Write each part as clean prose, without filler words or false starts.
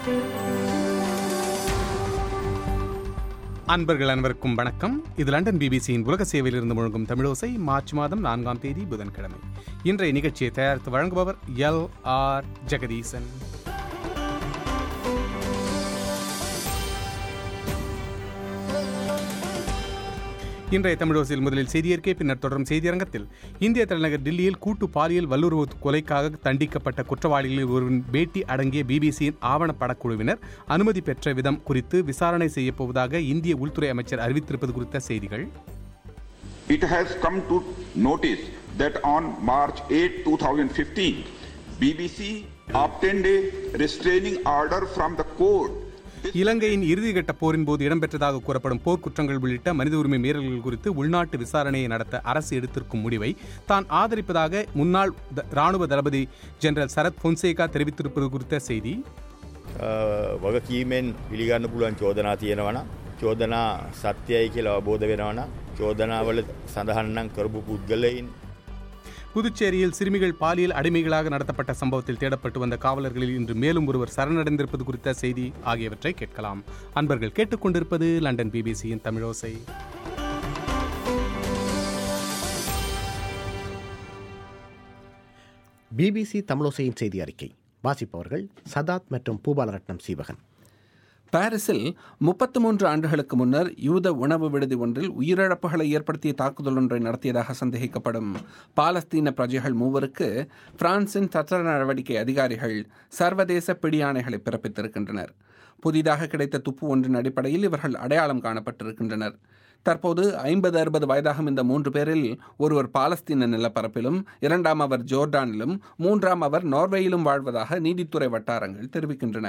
அன்பர்கள் அனைவருக்கும் வணக்கம். இது லண்டன் பிபிசியின் உலக சேவையிலிருந்து முழங்கும் தமிழோசை. மார்ச் மாதம் 4ஆம் தேதி புதன்கிழமை. இன்றைய நிகழ்ச்சியை தயாரித்து வழங்குபவர் LR ஜெகதீசன். இன்றைய தமிழோசையில் முதலில் செய்தியறிக்கை, பின்னர் தொடரும் செய்தியரங்கத்தில் இந்திய தலைநகர் டில்லியில் கூட்டு பாலியல் வல்லுறவு கொலைக்காக தண்டிக்கப்பட்ட குற்றவாளிகளில் ஒருவரின் பேட்டி அடங்கிய பிபிசியின் ஆவணப்படக்குழுவினர் அனுமதி பெற்ற விதம் குறித்து விசாரணை செய்யப்போவதாக இந்திய உள்துறை அமைச்சர் அறிவித்திருப்பது குறித்த செய்திகள். It has come to notice that on March 8, 2015, BBC obtained a restraining order from the court. இலங்கையின் இறுதிக்கட்ட போரின் போது இடம்பெற்றதாக கூறப்படும் போர்க்குற்றங்கள் உள்ளிட்ட மனித உரிமை மீறல்கள் குறித்து உள்நாட்டு விசாரணையை நடத்த அரசு எடுத்திருக்கும் முடிவை தான் ஆதரிப்பதாக முன்னாள் ராணுவ தளபதி ஜெனரல் சரத் பொன்சேகா தெரிவித்திருப்பது குறித்த செய்தி. වගකීමෙන් පිළිගන්න පුළුවන් චෝදනා තියෙනවා නම් චෝදනා සත්‍යයි කියලා අවබෝධ වෙනවා නම් චෝදනාවල සඳහන් නම් කරපු පුද්ගලයන්. புதுச்சேரியில் சிறுமிகள் பாலியல் அடிமைகளாக நடத்தப்பட்ட சம்பவத்தில் தேடப்பட்டு வந்த காவலர்களில் இன்று மேலும் ஒருவர் சரணடைந்திருப்பது குறித்த செய்தி ஆகியவற்றை கேட்கலாம். அன்பர்கள் கேட்டுக்கொண்டிருப்பது லண்டன் பிபிசியின் தமிழோசை. பிபிசி தமிழோசையின் செய்தி அறிக்கை வாசிப்பவர்கள் சதாத் மற்றும் பூபாலரட்னம் சீவகன். பாரிஸில் 33 ஆண்டுகளுக்கு முன்னர் யூத உணவு விடுதி ஒன்றில் உயிரிழப்புகளை ஏற்படுத்திய தாக்குதல் ஒன்றை நடத்தியதாக சந்தேகிக்கப்படும் பாலஸ்தீன பிரஜைகள் 3 பிரான்சின் சட்ட நடவடிக்கை அதிகாரிகள் சர்வதேச பிடியாணைகளை பிறப்பித்திருக்கின்றனர். புதிதாக கிடைத்த துப்பு ஒன்றின் அடிப்படையில் இவர்கள் அடையாளம் காணப்பட்டிருக்கின்றனர். தற்போது 50-60 வயதாகும் இந்த 3 பேரில் ஒருவர் பாலஸ்தீன நிலப்பரப்பிலும், 2ஆம் அவர் ஜோர்டானிலும், 3ஆம் அவர் நார்வேயிலும் வாழ்வதாக நீதித்துறை வட்டாரங்கள் தெரிவிக்கின்றன.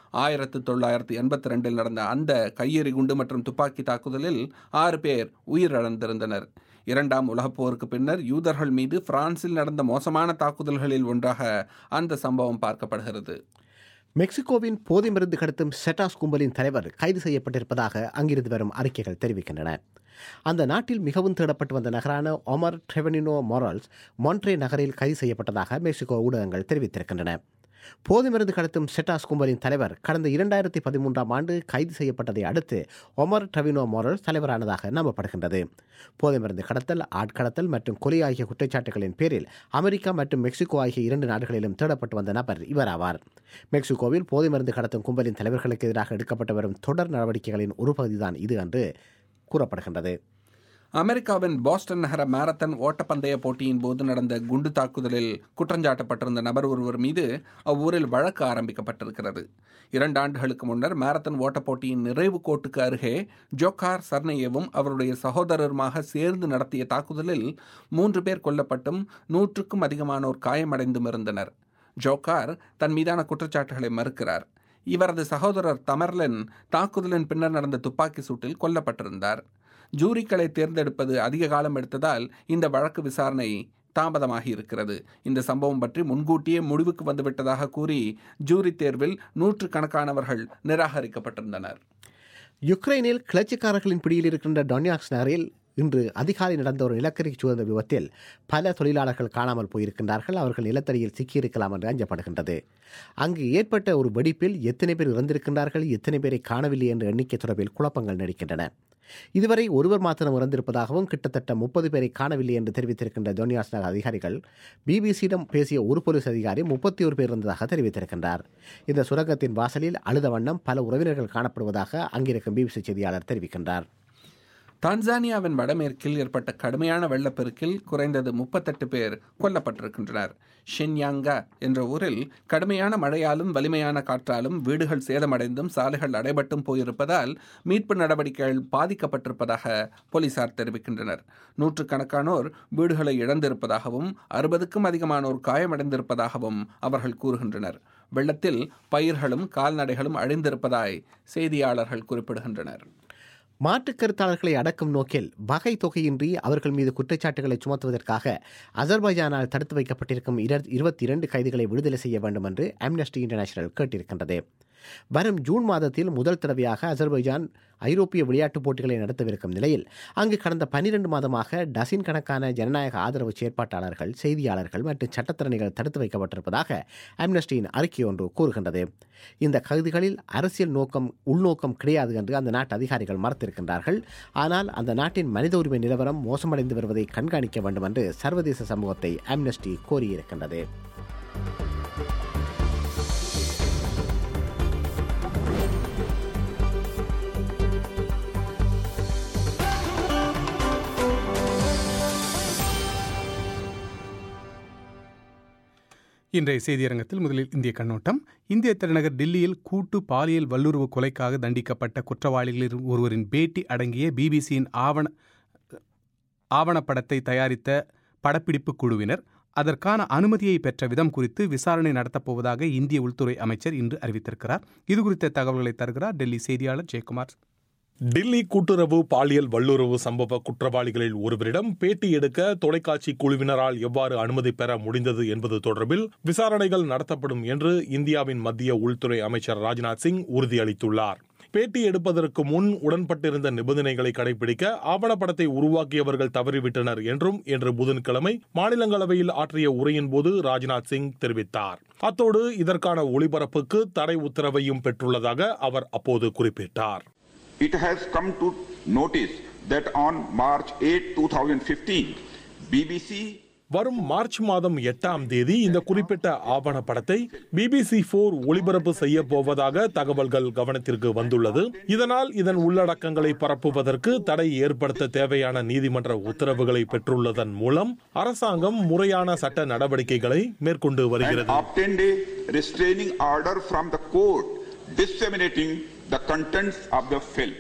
1982 நடந்த அந்த கையெறி குண்டு மற்றும் துப்பாக்கி தாக்குதலில் 6 பேர் உயிரிழந்திருந்தனர். 2ஆம் உலகப் போருக்கு பின்னர் யூதர்கள் மீது பிரான்சில் நடந்த மோசமான தாக்குதல்களில் ஒன்றாக அந்த சம்பவம் பார்க்கப்படுகிறது. மெக்சிகோவின் போதை மருந்து கடத்தும் செட்டாஸ் கும்பலின் தலைவர் கைது செய்யப்பட்டிருப்பதாக அங்கிருந்து வரும் அறிக்கைகள் தெரிவிக்கின்றன. அந்த நாட்டில் மிகவும் தேடப்பட்டு வந்த நகரான ஒமர் ட்ரெவனினோ மொரல்ஸ் மொன்ட்ரே நகரில் கைது செய்யப்பட்டதாக மெக்சிகோ ஊடகங்கள் தெரிவித்திருக்கின்றன. போதை மருந்து கடத்தும் செட்டாஸ் கும்பலின் தலைவர் கடந்த 2013ஆம் ஆண்டு கைது செய்யப்பட்டதை அடுத்து ஒமர் ட்ரெவினோ மொரல்ஸ் தலைவரானதாக நம்பப்படுகின்றது. போதை மருந்து கடத்தல், ஆட்கடத்தல் மற்றும் கொலை ஆகிய குற்றச்சாட்டுகளின் பேரில் அமெரிக்கா மற்றும் மெக்சிகோ ஆகிய 2 நாடுகளிலும் தேடப்பட்டு வந்த நபர் இவர் ஆவார். மெக்சிகோவில் போதை மருந்து கடத்தும் கும்பலின் தலைவர்களுக்கு எதிராக எடுக்கப்பட்டு வரும் தொடர் நடவடிக்கைகளின் ஒரு பகுதிதான் இது என்று கூறப்படுகின்றது. அமெரிக்காவின் பாஸ்டன் நகர மாரத்தான் ஓட்டப்பந்தய போட்டியின் போது நடந்த குண்டு தாக்குதலில் குற்றஞ்சாட்டப்பட்டிருந்த நபர் ஒருவர் மீது அவ்வூரில் வழக்கு ஆரம்பிக்கப்பட்டிருக்கிறது. 2 ஆண்டுகளுக்கு முன்னர் மாரத்தான் ஓட்டப் போட்டியின் நிறைவு கோட்டுக்கு அருகே ஜோக்கார் சர்னேயவும் அவருடைய சகோதரருமாக சேர்ந்து நடத்திய தாக்குதலில் 3 பேர் கொல்லப்பட்டும் 100க்கும் அதிகமானோர் காயமடைந்தும் இருந்தனர். ஜோக்கார் தன் மீதான குற்றச்சாட்டுகளை மறுக்கிறார். இவரது சகோதரர் தமர்லன் தாக்குதலின் பின்னர் நடந்த துப்பாக்கி சூட்டில் கொல்லப்பட்டிருந்தார். ஜூரிக்களை தேர்ந்தெடுப்பது அதிக காலம் எடுத்ததால் இந்த வழக்கு விசாரணை தாமதமாகி இருக்கிறது. இந்த சம்பவம் பற்றி முன்கூட்டியே முடிவுக்கு வந்துவிட்டதாக கூறி ஜூரி தேர்வில் 100கணக்கானவர்கள் நிராகரிக்கப்பட்டிருந்தனர். யுக்ரைனில் கிளர்ச்சிக்காரர்களின் பிடியில் இருக்கின்ற டொன்யாக்ஸ் நகரில் இன்று அதிகாலை நடந்த ஒரு நிலக்கரி சுரங்க விபத்தில் பல தொழிலாளர்கள் காணாமல் போயிருக்கின்றார்கள். அவர்கள் நிலத்தடியில் சிக்கியிருக்கலாம் என்று அஞ்சப்படுகின்றது. அங்கு ஏற்பட்ட ஒரு வெடிப்பில் எத்தனை பேர் இறந்திருக்கின்றார்கள், எத்தனை பேரை காணவில்லை என்ற எண்ணிக்கை தொடர்பில் குழப்பங்கள் நீடிக்கின்றன. இதுவரை ஒருவர் மாத்திரம் இறந்திருப்பதாகவும் கிட்டத்தட்ட 30 பேரை காணவில்லை என்று தெரிவித்திருக்கின்ற டொன்யாக்ஸ் நகர் அதிகாரிகள் பிபிசியிடம் பேசிய ஒரு போலீஸ் அதிகாரி 31 பேர் இருந்ததாக தெரிவித்திருக்கின்றார். இந்த சுரங்கத்தின் வாசலில் அழுத வண்ணம் பல உறவினர்கள் காணப்படுவதாக அங்கிருக்கும் பிபிசி செய்தியாளர் தெரிவிக்கின்றார். தான்சானியாவின் வடமேற்கில் ஏற்பட்ட கடுமையான வெள்ளப்பெருக்கில் குறைந்தது 38 பேர் கொல்லப்பட்டிருக்கின்றனர். ஷென்யாங்கா என்ற ஊரில் கடுமையான மழையாலும் வலிமையான காற்றாலும் வீடுகள் சேதமடைந்தும் சாலைகள் அடைபட்டும் போயிருப்பதால் மீட்பு நடவடிக்கைகள் பாதிக்கப்பட்டிருப்பதாக போலீசார் தெரிவிக்கின்றனர். 100கணக்கானோர் வீடுகளை இழந்திருப்பதாகவும் 60க்கும் அதிகமானோர் காயமடைந்திருப்பதாகவும் அவர்கள் கூறுகின்றனர். வெள்ளத்தில் பயிர்களும் கால்நடைகளும் அழிந்திருப்பதாய் செய்தியாளர்கள் குறிப்பிடுகின்றனர். மாற்றுக் கருத்தாளர்களை அடக்கும் நோக்கில் வகை தொகையின்றி அவர்கள் மீது குற்றச்சாட்டுகளை சுமத்துவதற்காக அசர்பைஜானால் தடுத்து வைக்கப்பட்டிருக்கும் 22 கைதிகளை விடுதலை செய்ய வேண்டும் என்று அம்னஸ்டி இன்டர்நேஷனல் கேட்டிருக்கின்றது. வரும் ஜூன் மாதத்தில் முதல் தடவையாக அசர்பைஜான் ஐரோப்பிய விளையாட்டுப் போட்டிகளை நடத்தவிருக்கும் நிலையில் அங்கு கடந்த 12 மாதமாக டசின் கணக்கான ஜனநாயக ஆதரவு செயற்பாட்டாளர்கள், செய்தியாளர்கள் மற்றும் சட்டத்திறனிகள் தடுத்து வைக்கப்பட்டிருப்பதாக அம்னஸ்டியின் அறிக்கை ஒன்று கூறுகின்றது. இந்த கைதுகளில் அரசியல் உள்நோக்கம் கிடையாது என்று அந்த நாட்டு அதிகாரிகள் மறுத்திருக்கின்றார்கள். ஆனால் அந்த நாட்டின் மனித உரிமை நிலவரம் மோசமடைந்து வருவதை கண்காணிக்க வேண்டும் என்று சர்வதேச சமூகத்தை அம்னஸ்டி கோரியிருக்கின்றது. இன்றைய செய்தியரங்கத்தில் முதலில் இந்திய கண்ணோட்டம். இந்திய தலைநகர் டில்லியில் கூட்டு பாலியல் வல்லுறவு கொலைக்காக தண்டிக்கப்பட்ட குற்றவாளிகளில் ஒருவரின் பேட்டி அடங்கிய பிபிசியின் ஆவணப்படத்தை தயாரித்த படப்பிடிப்பு குழுவினர் அதற்கான அனுமதியை பெற்ற விதம் குறித்து விசாரணை நடத்தப்போவதாக இந்திய உள்துறை அமைச்சர் இன்று அறிவித்திருக்கிறார். இதுகுறித்த தகவல்களை தருகிறார் டெல்லி செய்தியாளர் ஜெயக்குமார். டில்லி கூட்டுறவு பாலியல் வல்லுறவு சம்பவ குற்றவாளிகளில் ஒருவரிடம் பேட்டி எடுக்க தொலைக்காட்சி குழுவினரால் எவ்வாறு அனுமதி பெற முடிந்தது என்பது தொடர்பில் விசாரணைகள் நடத்தப்படும் என்று இந்தியாவின் மத்திய உள்துறை அமைச்சர் ராஜ்நாத் சிங் உறுதியளித்துள்ளார். பேட்டி எடுப்பதற்கு முன் உடன்பட்டிருந்த நிபந்தனைகளை கடைபிடிக்க ஆவணப்படத்தை உருவாக்கியவர்கள் தவறிவிட்டனர் என்றும் இன்று புதன்கிழமை மாநிலங்களவையில் ஆற்றிய உரையின் போது ராஜ்நாத் சிங் தெரிவித்தார். அத்தோடு இதற்கான ஒளிபரப்புக்கு தடை உத்தரவையும் பெற்றுள்ளதாக அவர் அப்போது குறிப்பிட்டார். It has come to notice that on March 8, 2015, BBC வரும் மார்ச் மாதம் 8ஆம் தேதி இந்த குறிப்பிட்ட ஆவணப்படத்தை BBC 4 ஒளிபரப்பு செய்ய போவதாக தகவல்கள் கவனத்திற்கு வந்துள்ளது. இதனால் இதன் உள்ளடக்கங்களை பரப்புவதற்கு தடை ஏற்படுத்த தேவையான நீதிமன்ற உத்தரவுகளை பெற்றுள்ளதன் மூலம் அரசாங்கம் முறையான சட்ட நடவடிக்கைகளை மேற்கொண்டு வருகிறது. obtained a restraining order from the court disseminating the contents of the film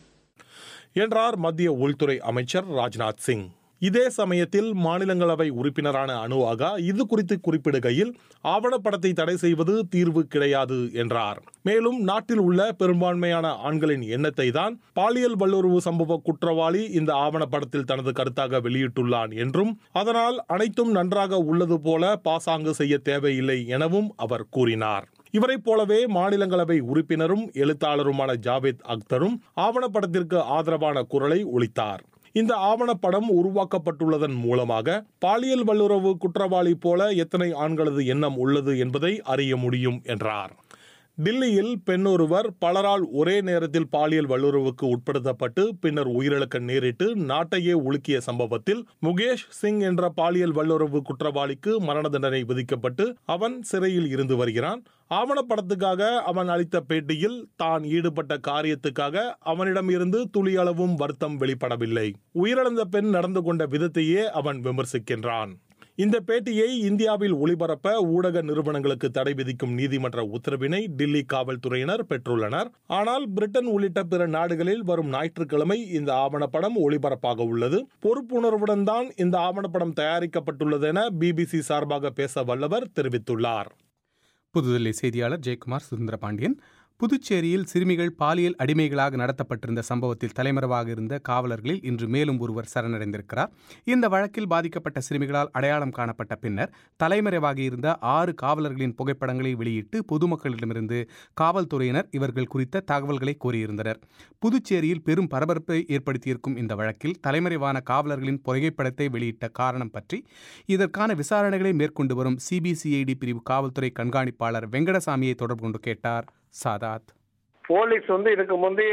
என்றார் மத்திய உள்துறை அமைச்சர் ராஜ்நாத் சிங். இதே சமயத்தில் மாநிலங்களவை உறுப்பினரான அனுஆகா இது குறித்து குறிப்பிடுகையில் ஆவணப்படத்தை தடை செய்வது தீர்வு கிடையாது என்றார். மேலும் நாட்டில் உள்ள பெரும்பான்மையான ஆண்களின் எண்ணத்தை தான் பாலியல் வல்லுறவு சம்பவ குற்றவாளி இந்த ஆவணப்படத்தில் தனது கருத்தாக வெளியிட்டுள்ளான் என்றும் அதனால் அனைத்தும் நன்றாக உள்ளது போல பாசாங்கு செய்ய தேவையில்லை எனவும் அவர் கூறினார். இவரைப் போலவே மாநிலங்களவை உறுப்பினரும் எழுத்தாளருமான ஜாவேத் அக்தரும் ஆவணப்படத்திற்கு ஆதரவான குரலை ஒலித்தார். இந்த ஆவணப்படம் உருவாக்கப்பட்டுள்ளதன் மூலமாக பாலியல் வல்லுறவு குற்றவாளி போல எத்தனை ஆண்களது எண்ணம் உள்ளது என்பதை அறிய முடியும் என்றார். டில்லியில் பெண்ணொருவர் பலரால் ஒரே நேரத்தில் பாலியல் வல்லுறவுக்கு உட்படுத்தப்பட்டு பின்னர் உயிரிழக்க நேரிட்டு நாட்டையே உலுக்கிய சம்பவத்தில் முகேஷ் சிங் என்ற பாலியல் வல்லுறவு குற்றவாளிக்கு மரண தண்டனை விதிக்கப்பட்டு அவன் சிறையில் இருந்து வருகிறான். ஆவணப்படத்துக்காக அவன் அளித்த பேட்டியில் தான் ஈடுபட்ட காரியத்துக்காக அவனிடம் இருந்து துளியளவும் வருத்தம் வெளிப்படவில்லை. உயிரிழந்த பெண் நடந்து கொண்ட விதத்தையே அவன் விமர்சிக்கின்றான். இந்த பேட்டியை இந்தியாவில் ஒளிபரப்ப ஊடக நிறுவனங்களுக்கு தடை விதிக்கும் நீதிமன்ற உத்தரவினை டில்லி காவல்துறையினர் பெற்றுள்ளனர். ஆனால் பிரிட்டன் உள்ளிட்ட பிற நாடுகளில் வரும் ஞாயிற்றுக்கிழமை இந்த ஆவணப்படம் ஒளிபரப்பாக உள்ளது. பொறுப்புணர்வுடன் தான் இந்த ஆவணப்படம் தயாரிக்கப்பட்டுள்ளது என BBC சார்பாக பேச வல்லவர் தெரிவித்துள்ளார். புதுதில்லி செய்தியாளர் ஜெயக்குமார் சுந்தரபாண்டியன். புதுச்சேரியில் சிறுமிகள் பாலியல் அடிமைகளாக நடத்தப்பட்டிருந்த சம்பவத்தில் தலைமறைவாக இருந்த காவலர்களில் இன்று மேலும் ஒருவர் சரணடைந்திருக்கிறார். இந்த வழக்கில் பாதிக்கப்பட்ட சிறுமிகளால் அடையாளம் காணப்பட்ட பின்னர் தலைமறைவாக இருந்த 6 காவலர்களின் புகைப்படங்களை வெளியிட்டு பொதுமக்களிடமிருந்து காவல்துறையினர் இவர்கள் குறித்த தகவல்களை கோரியிருந்தனர். புதுச்சேரியில் பெரும் பரபரப்பை ஏற்படுத்தியிருக்கும் இந்த வழக்கில் தலைமறைவான காவலர்களின் புகைப்படத்தை வெளியிட்ட காரணம் பற்றி இதற்கான விசாரணைகளை மேற்கொண்டு வரும் CBCID பிரிவு காவல்துறை கண்காணிப்பாளர் வெங்கடசாமியை தொடர்பு கொண்டு கேட்டார் சாதாத். போலீஸ் இதுக்கு முந்தைய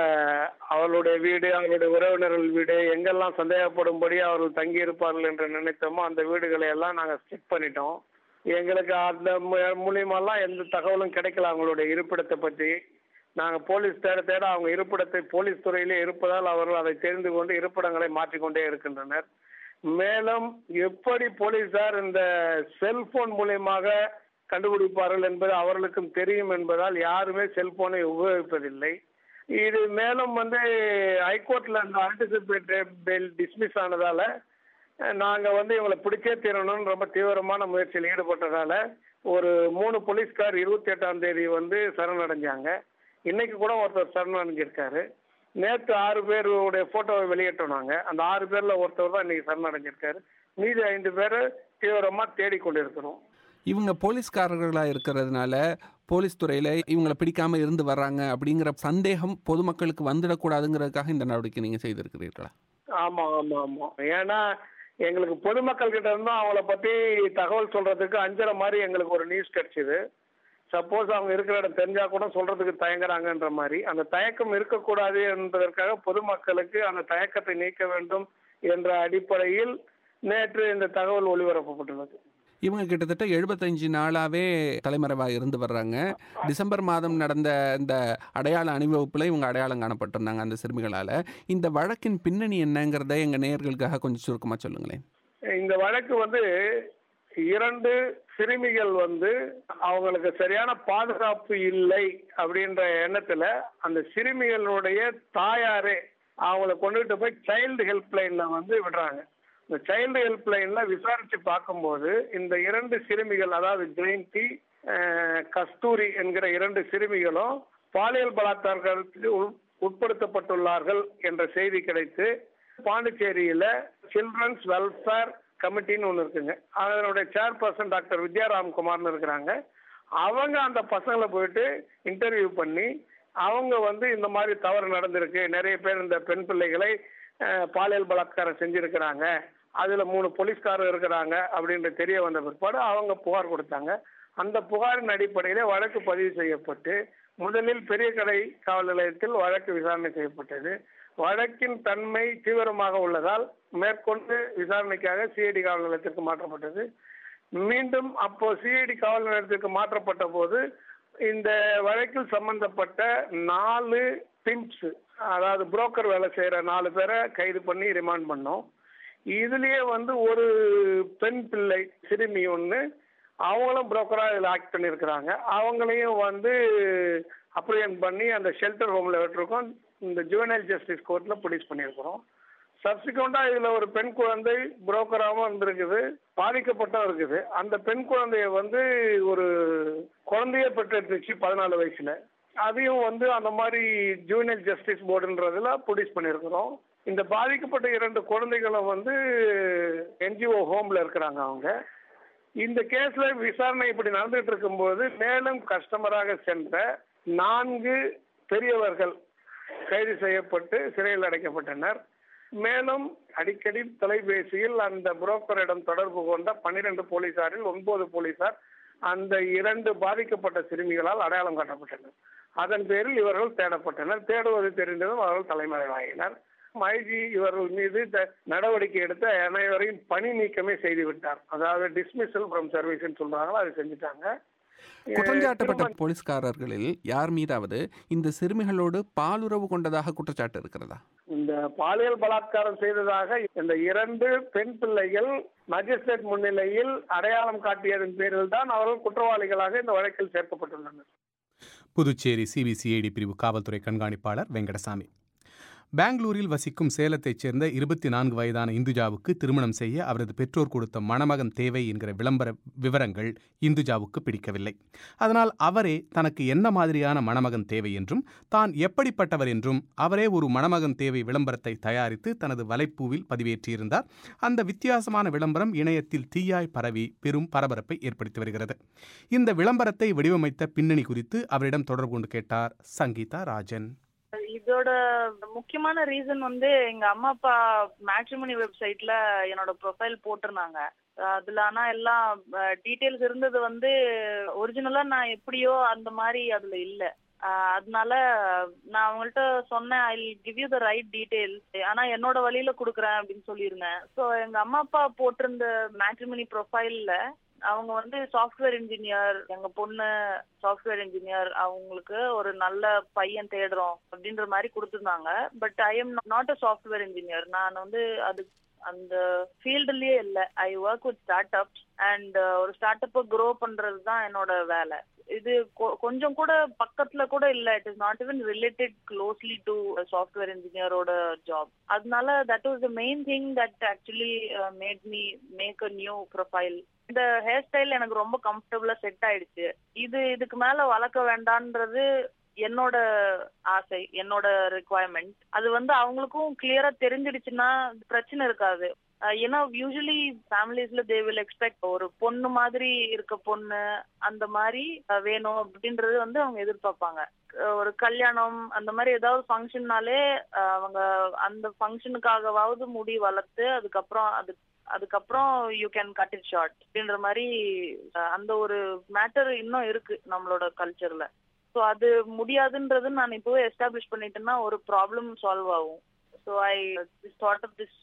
அவர்களுடைய வீடு, அவர்களுடைய உறவினர்கள் வீடு எங்கெல்லாம் சந்தேகப்படும்படி அவர்கள் தங்கி இருப்பார்கள் என்று நினைத்தோமோ அந்த வீடுகளை எல்லாம் நாங்கள் செக் பண்ணிட்டோம். எங்களுக்கு அந்த மூலியமெல்லாம் எந்த தகவலும் கிடைக்கல. அவங்களுடைய இருப்பிடத்தை பற்றி நாங்கள் போலீஸ் தேட அவங்க இருப்பிடத்தை போலீஸ் துறையிலே இருப்பதால் அவர்கள் அதை தெரிந்து கொண்டு இருப்பிடங்களை மாற்றிக்கொண்டே இருக்கின்றனர். மேலும் எப்படி போலீசார் இந்த செல்போன் மூலியமாக கண்டுபிடிப்பார்கள் என்பது அவர்களுக்கும் தெரியும் என்பதால் யாருமே செல்போனை உபயோகிப்பதில்லை. இது மேலும் ஹைகோர்ட்ல அந்த ஆன்டிசிபேட்டட் பெயில் டிஸ்மிஸ் ஆனதால நாங்கள் இவங்களை பிடிச்சே தீரணும்னு ரொம்ப தீவிரமான முயற்சியில் ஈடுபட்டதால ஒரு 3 போலீஸ்கார் 28ஆம் தேதி சரணடைஞ்சாங்க. இன்னைக்கு கூட ஒருத்தர் சரணடைஞ்சிருக்காரு. நேற்று 6 பேருடைய போட்டோவை வெளியிட்டோம். நாங்கள் அந்த 6 பேர்ல ஒருத்தர் தான் இன்னைக்கு சரணடைஞ்சிருக்காரு. மீதி 5 பேரை தீவிரமாக தேடிக்கொண்டிருக்கிறோம். இவங்க போலீஸ்காரர்களாக இருக்கிறதுனால போலீஸ் துறையில் இவங்களை பிடிக்காமல் இருந்து வர்றாங்க அப்படிங்கிற சந்தேகம் பொதுமக்களுக்கு வந்துடக்கூடாதுங்கிறதுக்காக இந்த நடவடிக்கை நீங்கள் செய்திருக்கிறீர்களா? ஆமாம் ஆமாம் ஆமாம். ஏன்னா எங்களுக்கு பொதுமக்கள் கிட்ட இருந்தும் அவங்கள பற்றி தகவல் சொல்றதுக்கு அஞ்சற மாதிரி எங்களுக்கு ஒரு நியூஸ் கிடைச்சிது. சப்போஸ் அவங்க இருக்கிற இடம் தெரிஞ்சா கூட சொல்றதுக்கு தயங்குறாங்கன்ற மாதிரி. அந்த தயக்கம் இருக்கக்கூடாது என்பதற்காக பொதுமக்களுக்கு அந்த தயக்கத்தை நீக்க வேண்டும் என்ற அடிப்படையில் நேற்று இந்த தகவல் ஒளிபரப்பப்பட்டுள்ளது. இவங்க கிட்டத்தட்ட 75 நாளாவே தலைமறைவாக இருந்து வர்றாங்க. டிசம்பர் மாதம் நடந்த இந்த அடையாள அணிவகுப்பில் இவங்க அடையாளம் காணப்பட்டிருந்தாங்க அந்த சிறுமிகளால். இந்த வழக்கின் பின்னணி என்னங்கிறத எங்கள் நேயர்களுக்காக கொஞ்சம் சுருக்கமாக சொல்லுங்களேன். இந்த வழக்கு 2 சிறுமிகள் அவங்களுக்கு சரியான பாதுகாப்பு இல்லை அப்படின்ற எண்ணத்துல அந்த சிறுமிகளுடைய தாயாரே அவங்கள கொண்டுகிட்டு போய் சைல்டு ஹெல்ப்லைன்ல விடுறாங்க. இந்த சைல்டு ஹெல்ப்லைன்ல விசாரிச்சு பார்க்கும்போது இந்த 2 சிறுமிகள், அதாவது ஜெயந்தி, கஸ்தூரி என்கிற 2 சிறுமிகளும் பாலியல் பலாத்காரத்துக்கு உட்படுத்தப்பட்டுள்ளார்கள் என்ற செய்தி கிடைத்து பாண்டிச்சேரியில சில்ட்ரன்ஸ் வெல்ஃபேர் கமிட்டின்னு ஒன்று இருக்குங்க. அதனுடைய சேர்பர்சன் டாக்டர் வித்யாராம்குமார்னு இருக்கிறாங்க. அவங்க அந்த பசங்களை போயிட்டு இன்டர்வியூ பண்ணி அவங்க இந்த மாதிரி தவறு நடந்திருக்கு, நிறைய பேர் இந்த பெண் பிள்ளைகளை பாலியல் பலாத்காரம் செஞ்சிருக்கிறாங்க, அதுல 3 போலீஸ்காரர் இருக்கிறாங்க அப்படின்னு தெரிய வந்த பிற்பாடு அவங்க புகார் கொடுத்தாங்க. அந்த புகாரின் அடிப்படையிலே வழக்கு பதிவு செய்யப்பட்டு முதலில் பெரிய கடை காவல் நிலையத்தில் வழக்கு விசாரணை செய்யப்பட்டது. வழக்கின் தன்மை தீவிரமாக உள்ளதால் மேற்கொண்டு விசாரணைக்காக சிஐடி காவல் நிலையத்திற்கு மாற்றப்பட்டது. மீண்டும் அப்போ சிஐடி காவல் நிலையத்திற்கு மாற்றப்பட்ட போது இந்த வழக்கில் சம்பந்தப்பட்ட 4 பிம்ப்ஸ், அதாவது புரோக்கர் வேலை செய்யற 4 பேரை கைது பண்ணி ரிமாண்ட் பண்ணோம். இதுலயே ஒரு பெண் பிள்ளை சிறுமி ஒன்று, அவங்களும் புரோக்கரா இதில் ஆக்ட் பண்ணியிருக்கிறாங்க. அவங்களையும் அப்ரியன் பண்ணி அந்த ஷெல்டர் ஹோம்ல விட்டுருக்கோம். இந்த ஜுவனைல் ஜஸ்டிஸ் கோர்ட்ல ப்ரொடியூஸ் பண்ணியிருக்கிறோம். சப்சிக்வெண்டா இதுல ஒரு பெண் குழந்தை புரோக்கராகவும் இருந்திருக்குது, பாதிக்கப்பட்டும் இருக்குது. அந்த பெண் குழந்தைய ஒரு குழந்தைய பெற்றுச்சு 14 வயசுல. அதையும் அந்த மாதிரி ஜுவனைல் ஜஸ்டிஸ் போர்டுன்றதுல ப்ரொடியூஸ் பண்ணியிருக்கிறோம். இந்த பாதிக்கப்பட்ட 2 குழந்தைகளும் என்ஜிஓ ஹோம்ல இருக்கிறாங்க. அவங்க இந்த கேஸ்ல விசாரணை இப்படி நடந்துட்டு இருக்கும்போது மேலும் கஸ்டமராக சென்ற 4 பெரியவர்கள் கைது செய்யப்பட்டு சிறையில் அடைக்கப்பட்டனர். மேலும் அடிக்கடி தொலைபேசியில் அந்த புரோக்கரிடம் தொடர்பு கொண்ட 12 போலீசாரில் 9 போலீசார் அந்த 2 பாதிக்கப்பட்ட சிறுமிகளால் அடையாளம் காட்டப்பட்டனர். அதன் பேரில் இவர்கள் தேடப்பட்டனர். தேடுவது தெரிந்ததும் அவர்கள் தலைமறைவாகினர். ஐஜி இவர்கள் மீது நடவடிக்கை எடுத்த அனைவரையும் பணி நீக்கமே செய்து விட்டார். அதாவது டிஸ்மிசல் ஃப்ரம் சர்வீஸ் சொல்றாங்களோ அதை செஞ்சுட்டாங்க. குற்றஞ்சாட்டப்பட்ட போலீஸ்காரர்களில் யார் மீதாவது இந்த சிறுமிகளோடு பாலுறவு கொண்டதாக குற்றச்சாட்டு இருக்கிறதா? இந்த பாலியல் பலாத்காரம் செய்ததாக இந்த 2 பெண் பிள்ளைகள் மஜிஸ்ட்ரேட் முன்னிலையில் அடையாளம் காட்டியதன் பேரில் தான் அவர்கள் குற்றவாளிகளாக இந்த வழக்கில் சேர்க்கப்பட்டுள்ளனர். புதுச்சேரி சிபிசிஐடி பிரிவு காவல்துறை கண்காணிப்பாளர் வெங்கடசாமி. பெங்களூரில் வசிக்கும் சேலத்தைச் சேர்ந்த 24 வயதான இந்துஜாவுக்கு திருமணம் செய்ய அவரது பெற்றோர் கொடுத்த மணமகன் தேவை என்கிற விளம்பர விவரங்கள் இந்துஜாவுக்கு பிடிக்கவில்லை. அதனால் அவரே தனக்கு என்ன மாதிரியான மணமகன் தேவை என்றும் தான் எப்படிப்பட்டவர் என்றும் அவரே ஒரு மணமகன் தேவை விளம்பரத்தை தயாரித்து தனது வலைப்பூவில் பதிவேற்றியிருந்தார். அந்த வித்தியாசமான விளம்பரம் இணையத்தில் தீயாய் பரவி பெரும் பரபரப்பை ஏற்படுத்தி வருகிறது. இந்த விளம்பரத்தை வடிவமைத்த பின்னணி குறித்து அவரிடம் தொடர்பு கொண்டு கேட்டார் சங்கீதா ராஜன். இதோட முக்கியமான ரீசன் எங்க அம்மா அப்பா மேட்ரிமோனி வெப்சைட்ல என்னோட ப்ரொஃபைல் போட்டிருந்தாங்க. அதுல ஆனா எல்லாம் டீட்டெயில்ஸ் இருந்தது ஒரிஜினலா நான் எப்படியோ அந்த மாதிரி அதுல இல்ல. அதனால நான் அவங்கள்ட்ட சொன்னேன், I give you the right details, ஆனா என்னோட வழியில குடுக்குறேன் அப்படின்னு சொல்லியிருந்தேன். ஸோ எங்க அம்மா அப்பா போட்டிருந்த மேட்ரிமோனி ப்ரொஃபைல்ல அவங்க சாஃப்ட்வேர் இன்ஜினியர், எங்க பொண்ணு சாஃப்ட்வேர் இன்ஜினியர், அவங்களுக்கு ஒரு நல்ல பையன் தேடுறோம் அப்படின்ற மாதிரி கொடுத்துருந்தாங்க. But I am not a software engineer. நான் அது அந்த ஃபீல்டுலயே இல்லை. I work with startups and ஒரு ஸ்டார்ட் அப்பை க்ரோ பண்றது தான் என்னோட வேலை. இது கொஞ்சம் கூட பக்கத்துல கூட இல்ல. It is not even related closely to software இன்ஜினியரோட ஜாப். அதனால that was the main thing that actually made me make a new profile. இந்த ஹேர் ஸ்டைல் எனக்கு ரொம்ப கம்ஃபர்டபுளா செட் ஆயிடுச்சு. இதுக்கு மேல வளர்க்க வேண்டான்றது என்னோட ஆசை, என்னோட ரெக்குவயர்மெண்ட். அது அவங்களுக்கும் கிளியரா தெரிஞ்சிடுச்சுன்னா பிரச்சனை இருக்காது. ஏன்னா யூஸ்வலி ஃபேமிலிஸ்ல தே வில் எக்ஸ்பெக்ட் ஒரு பொண்ணு மாதிரி இருக்க பொண்ணு அந்த மாதிரி வேணும் அப்படின்றது வந்து அவங்க எதிர்பார்ப்பாங்க. ஒரு கல்யாணம் அந்த மாதிரி ஏதாவது ஃபங்க்ஷன்னாலே அவங்க அந்த ஃபங்க்ஷனுக்காகவாவது முடி வளர்த்து அதுக்கப்புறம் you can cut it short அப்படின்ற மாதிரி அந்த ஒரு மேட்டர் இன்னும் இருக்கு நம்மளோட கல்ச்சர்ல. ஸோ அது முடியாதுன்றது நான் இப்போவே எஸ்டாப்ளிஷ் பண்ணிட்டேன்னா ஒரு ப்ராப்ளம் சால்வ் ஆகும். So I thought of this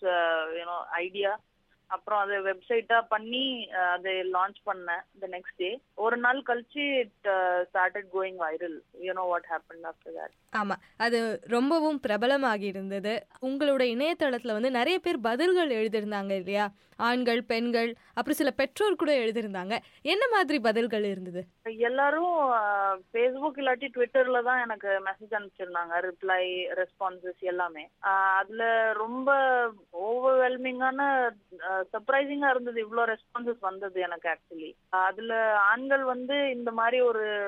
idea. அப்புறம் அதை வெப்சைட்டா பண்ணி அதை லான்ச் பண்ணேன். த நெக்ஸ்ட் டே ஒரு நாள் கழிச்சு it started going viral. You know what happen after that. ஆமா, அது ரொம்பவும் பிரபலமாகி இருந்தது. உங்களோட இணையதளத்துல வந்து நிறைய பேர் பதில்கள் எழுதியிருந்தாங்க இல்லையா? ஆண்கள், பெண்கள், அப்புறம் சில பெற்றோர் கூட எழுதியிருந்தாங்க. என்ன மாதிரி பதில்கள் இருந்தது? எல்லாரும் ஃபேஸ்புக் இல்லாட்டி ட்விட்டர்ல தான் எனக்கு மெசேஜ் அனுப்பிச்சிருந்தாங்க. ரிப்ளை, ரெஸ்பான்சஸ் எல்லாமே. அதுல ரொம்ப ஓவர்வெல்மிங்கான சர்ப்ரைசிங்கா இருந்தது இவ்வளோ ரெஸ்பான்சஸ் வந்தது எனக்கு ஆக்சுவலி. அதுல ஆண்கள் வந்து இந்த மாதிரி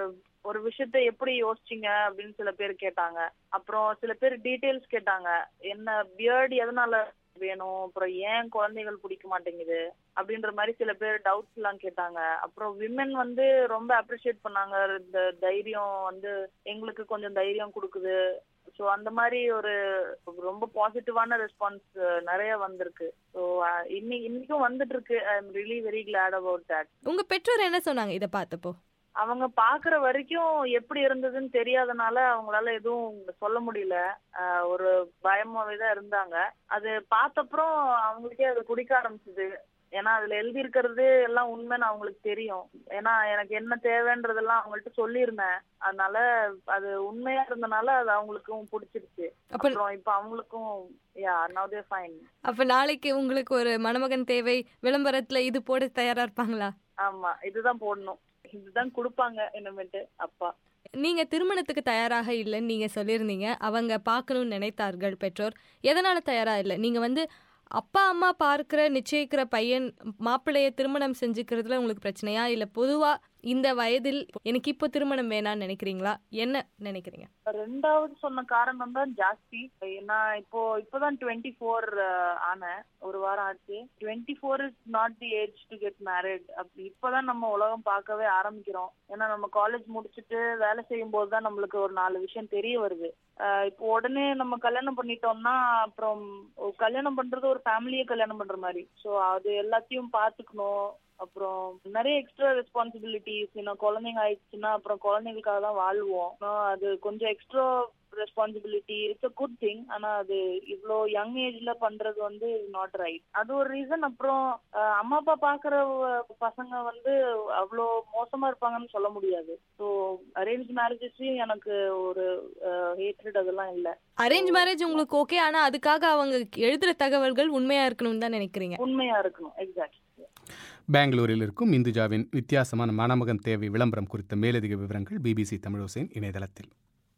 ஒரு விஷயத்த எப்படி யோசிச்சிங்க அப்படின்னு சில பேர் கேட்டாங்க. அப்புறம் சில பேர் டீடைல்ஸ் கேட்டாங்க. என்ன பியர்ட் எதனால வேணும், அப்புறம் ஏன் குழந்தைகள் பிடிக்க மாட்டேங்குது அப்படின்ற மாதிரி சில பேர் டவுட்ஸ் எல்லாம் கேட்டாங்க. அப்புறம் விமென் வந்து ரொம்ப அப்ரிஷியேட் பண்ணாங்க. இந்த தைரியம் வந்து எங்களுக்கு கொஞ்சம் தைரியம் கொடுக்குது. ஸோ அந்த மாதிரி ஒரு ரொம்ப பாசிட்டிவான ரெஸ்பான்ஸ் நிறைய வந்திருக்கு. ஸோ இன்னைக்கும் வந்துட்டு இருக்கு. I am really very glad about that. உங்க பெற்றோர் என்ன சொன்னாங்க இதை பார்த்தப்போ? அவங்க பாக்குற வரைக்கும் எப்படி இருந்ததுன்னு தெரியாதனால அவங்களால எதுவும் சொல்ல முடியல. ஒரு பயமாவே தான் இருந்தாங்க. அது பார்த்தப்புறம் அவங்களுக்கே அது குடிக்க ஆரம்பிச்சது. ஏன்னா அதுல எழுதி இருக்கிறது எல்லாம் உண்மைன்னு அவங்களுக்கு தெரியும். ஏன்னா எனக்கு என்ன தேவைன்றதெல்லாம் அவங்கள்ட்ட சொல்லியிருந்தேன். அதனால அது உண்மையா இருந்தனால அது அவங்களுக்கும் பிடிச்சிருச்சு. அப்புறம் இப்ப அவங்களுக்கும் now they're fine. அப்ப நாளைக்கு உங்களுக்கு ஒரு மணமகன் தேவை விளம்பரத்துல இது போட தயாரா இருப்பாங்களா? ஆமா, இதுதான் போடணும், இதுதான் கொடுப்பாங்க இனிமேட்டு அப்பா. நீங்க திருமணத்துக்கு தயாராக இல்லைன்னு நீங்க சொல்லியிருந்தீங்க. அவங்க பார்க்கணும்னு நினைத்தார்கள் பெற்றோர். எதனால தயாரா இல்லை? நீங்க வந்து அப்பா அம்மா பார்க்கிற நிச்சயிக்கிற பையன் மாப்பிள்ளைய திருமணம் செஞ்சுக்கிறதுல உங்களுக்கு பிரச்சனையா, இல்ல பொதுவா இந்த வயதில் எனக்கு இப்போ திருமணம் வேணான்னு நினைக்கிறீங்களா? என்ன நினைக்கிறீங்க? ரெண்டாவது சொன்ன காரணம் தான் ஜாஸ்தி. நான் இப்போதான் 24 ஆனேன். ஒரு வாரம் ஆச்சு. 24 is not the age to get married. இப்பதான் நம்ம உலகம் பார்க்கவே ஆரம்பிக்கிறோம். ஏன்னா நம்ம காலேஜ் முடிச்சுட்டு வேலை செய்யும் போதுதான் நம்மளுக்கு ஒரு 4 விஷயம் தெரிய வருது. இப்போ உடனே நம்ம கல்யாணம் பண்ணிட்டோம்னா அப்புறம் கல்யாணம் பண்றது ஒரு ஃபேமிலியே கல்யாணம் பண்ற மாதிரி. ஸோ அது எல்லாத்தையும் பார்த்துக்கணும். அப்புறம் நிறைய எக்ஸ்ட்ரா ரெஸ்பான்சிபிலிட்டிஸ். குழந்தைங்க ஆயிடுச்சுன்னா அப்புறம் குழந்தைங்களுக்காக தான் வாழ்வோம். அது கொஞ்சம் extra responsibility. It's a good thing. ஆனா அது இவ்வளோ யங் ஏஜ்ல பண்றது வந்து நாட் ரைட். அது ஒரு ரீசன். அப்புறம் அம்மா அப்பா பாக்குற பசங்க வந்து அவ்வளோ மோசமா இருப்பாங்கன்னு சொல்ல முடியாது. ஸோ அரேஞ்ச் மேரேஜஸ்லயும் எனக்கு ஒரு ஹேட்ரட் அதெல்லாம் இல்லை. அரேஞ்ச் மேரேஜ் உங்களுக்கு ஓகே, ஆனா அதுக்காக அவங்க எழுதுற தகவல்கள் உண்மையா இருக்கணும்னு தான் நினைக்கிறீங்க? உண்மையா இருக்கணும். எக்ஸாக்ட். பெங்களூரில் இருக்கும் இந்துஜாவின் வித்தியாசமான மணமகன் தேவை விளம்பரம் குறித்த மேலதிக விவரங்கள் BBC தமிழோசையின் இணையதளத்தில்.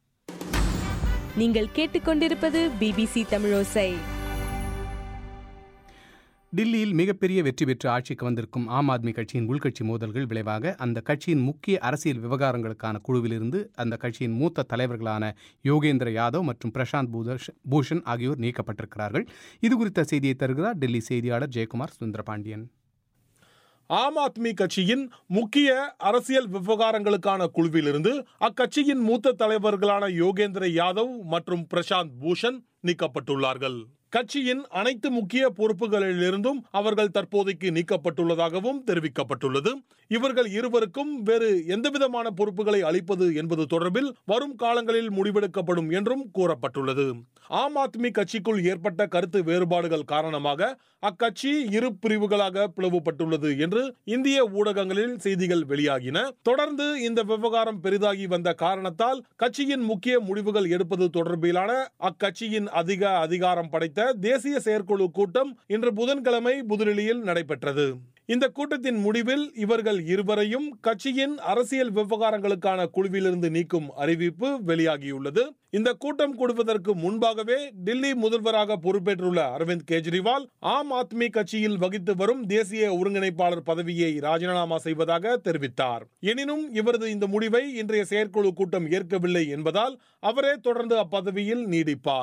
நீங்கள் கேட்டுக்கொண்டிருப்பது BBC தமிழோசை. டில்லியில் மிகப்பெரிய வெற்றி பெற்று ஆட்சிக்கு வந்திருக்கும் ஆம் ஆத்மி கட்சியின் உள்கட்சி மோதல்கள் விளைவாக அந்த கட்சியின் முக்கிய அரசியல் விவகாரங்களுக்கான குழுவிலிருந்து அந்த கட்சியின் மூத்த தலைவர்களான யோகேந்திர யாதவ் மற்றும் பிரசாந்த் பூஷன் ஆகியோர் நீக்கப்பட்டிருக்கிறார்கள். இது குறித்த செய்தியை தருகிறார் டெல்லி செய்தியாளர் ஜெயக்குமார் சுந்தரபாண்டியன். ஆம் ஆத்மி கட்சியின் முக்கிய அரசியல் விவகாரங்களுக்கான குழுவிலிருந்து அக்கட்சியின் மூத்த தலைவர்களான யோகேந்திர யாதவ் மற்றும் பிரசாந்த் பூஷன் நீக்கப்பட்டுள்ளார்கள். கட்சியின் அனைத்து முக்கிய பொறுப்புகளிலிருந்தும் அவர்கள் தற்போதைக்கு நீக்கப்பட்டுள்ளதாகவும் தெரிவிக்கப்பட்டுள்ளது. இவர்கள் இருவருக்கும் வேறு எந்தவிதமான பொறுப்புகளை அளிப்பது என்பது தொடர்பில் வரும் காலங்களில் முடிவெடுக்கப்படும் என்றும் கூறப்பட்டுள்ளது. ஆம் ஆத்மி கட்சிக்குள் ஏற்பட்ட கருத்து வேறுபாடுகள் காரணமாக அக்கட்சி இரு பிரிவுகளாக பிளவுபட்டுள்ளது என்று இந்திய ஊடகங்களில் செய்திகள் வெளியாகின. தொடர்ந்து இந்த விவகாரம் பெரிதாகி வந்த காரணத்தால் கட்சியின் முக்கிய முடிவுகள் எடுப்பது தொடர்பிலான அக்கட்சியின் அதிகாரம் படைத்த தேசிய செயற்குழு கூட்டம் இன்று புதன்கிழமை புதுடில்லியில் நடைபெற்றது. இந்த கூட்டத்தின் முடிவில் இவர்கள் இருவரையும் கட்சியின் அரசியல் விவகாரங்களுக்கான குழுவிலிருந்து நீக்கும் அறிவிப்பு வெளியாகியுள்ளது. இந்த கூட்டம் கூடுவதற்கு முன்பாகவே டில்லி முதல்வராக பொறுப்பேற்றுள்ள அரவிந்த் கெஜ்ரிவால் ஆம் ஆத்மி கட்சியில் வகித்து வரும் தேசிய ஒருங்கிணைப்பாளர் பதவியை ராஜினாமா செய்வதாக தெரிவித்தார். எனினும் இவரது இந்த முடிவை இன்றைய செயற்குழு கூட்டம் ஏற்கவில்லை என்பதால் அவரே தொடர்ந்து அப்பதவியில் நீடிப்பார்.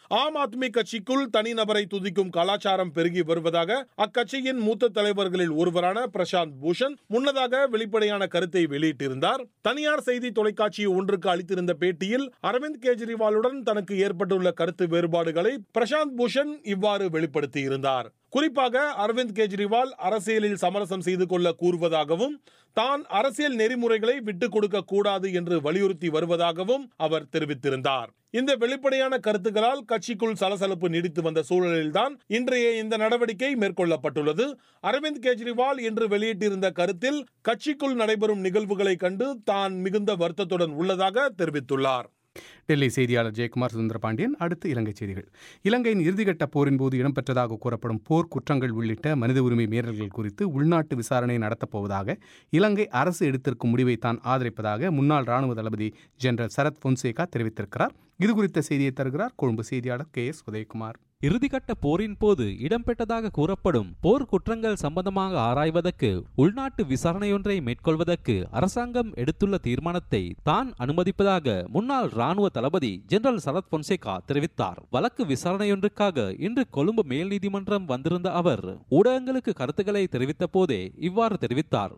ஆம் ஆத்மி கட்சிக்குள் தனிநபரை துதிக்கும் கலாச்சாரம் பெருகி வருவதாக அக்கட்சியின் மூத்த தலைவர்களில் ஒருவரான பிரசாந்த் பூஷன் முன்னதாக வெளிப்படையான கருத்தை வெளியிட்டிருந்தார். தனியார் செய்தி தொலைக்காட்சி ஒன்றுக்கு அளித்திருந்த பேட்டியில் அரவிந்த் கெஜ்ரிவாலுடன் தனக்கு ஏற்பட்டுள்ள கருத்து வேறுபாடுகளை பிரசாந்த் பூஷன் இவ்வாறு வெளிப்படுத்தியிருந்தார். குறிப்பாக அரவிந்த் கெஜ்ரிவால் அரசியலில் சமரசம் செய்து கொள்ள கூறுவதாகவும் தான் அரசியல் நெறிமுறைகளை விட்டுக் கொடுக்க கூடாது என்று வலியுறுத்தி வருவதாகவும் அவர் தெரிவித்திருந்தார். இந்த வெளிப்படையான கருத்துக்களால் கட்சிக்குள் சலசலப்பு நீடித்து வந்த சூழலில்தான் இன்றைய இந்த நடவடிக்கை மேற்கொள்ளப்பட்டுள்ளது. அரவிந்த் கெஜ்ரிவால் என்று வெளியிட்டிருந்த கருத்தில் கட்சிக்குள் நடைபெறும் நிகழ்வுகளை கண்டு தான் மிகுந்த வருத்தத்துடன் உள்ளதாக தெரிவித்துள்ளார். டெல்லி செய்தியாளர் ஜெயக்குமார் சுந்தரபாண்டியன். அடுத்து இலங்கை செய்திகள். இலங்கையின் இறுதிக்கட்ட போரின் போது இடம்பெற்றதாக கூறப்படும் போர் குற்றங்கள் உள்ளிட்ட மனித உரிமை மீறல்கள் குறித்து உள்நாட்டு விசாரணை நடத்தப்போவதாக இலங்கை அரசு எடுத்திருக்கும் முடிவை தான் ஆதரிப்பதாக முன்னாள் ராணுவ தளபதி ஜெனரல் சரத் பொன்சேகா தெரிவித்திருக்கிறார். இது குறித்த செய்தியை தருகிறார் கொழும்பு செய்தியாளர் KS உதயகுமார். இறுதிக்கட்ட போரின் போது இடம்பெற்றதாக கூறப்படும் போர் குற்றங்கள் சம்பந்தமாக ஆராய்வதற்கு உள்நாட்டு விசாரணையொன்றை மேற்கொள்வதற்கு அரசாங்கம் எடுத்துள்ள தீர்மானத்தை தான் அனுமதிப்பதாக முன்னாள் ராணுவ தளபதி ஜெனரல் சரத் பொன்சேகா தெரிவித்தார். வழக்கு விசாரணையொன்றுக்காக இன்று கொழும்பு மேல் நீதிமன்றம் வந்திருந்த அவர் ஊடகங்களுக்கு கருத்துக்களை தெரிவித்த போதே இவ்வாறு தெரிவித்தார்.